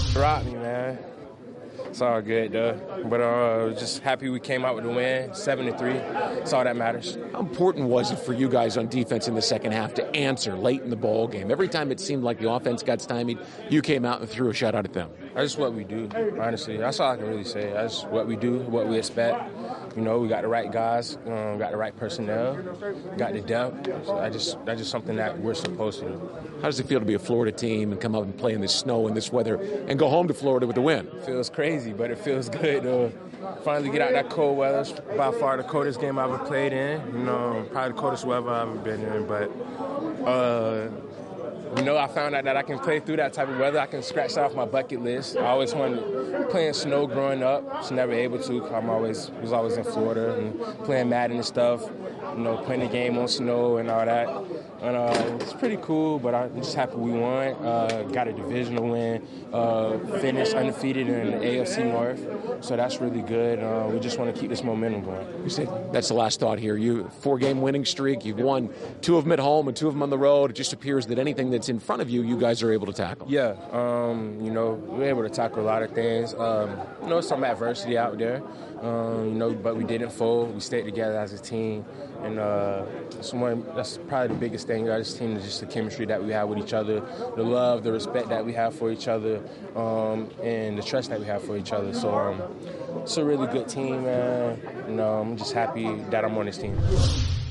Rock me, man. It's all good, though. But just happy we came out with the win, 7-3. That's all that matters. How important was it for you guys on defense in the second half to answer late in the ball game? Every time it seemed like the offense got stymied, you came out and threw a shot out at them. That's just what we do, honestly. That's all I can really say. That's what we do, what we expect. You know, we got the right guys, got the right personnel, got the depth. So that's just something that we're supposed to do. How does it feel to be a Florida team and come up and play in this snow and this weather and go home to Florida with the win? It feels crazy, but it feels good to finally get out that cold weather. It's by far the coldest game I've ever played in. You know, probably the coldest weather I've ever been in. But, you know, I found out that I can play through that type of weather. I can scratch that off my bucket list. I always wanted to play in snow growing up. Just never able to. Was always in Florida and playing Madden and stuff. You know, playing the game on snow and all that. And it's pretty cool, but I'm just happy we won. Got a divisional win, finished undefeated in the AFC North, so that's really good. We just want to keep this momentum going. You said that's the last thought here. You 4-game winning streak. You've won 2 of them at home and 2 of them on the road. It just appears that anything that's in front of you, you guys are able to tackle. Yeah, you know, we're able to tackle a lot of things. You know, some adversity out there, you know, but we didn't fold. We stayed together as a team, and that's probably the biggest thing about this team is just the chemistry that we have with each other, the love, the respect that we have for each other, and the trust that we have for each other. So it's a really good team, man. You know, I'm just happy that I'm on this team.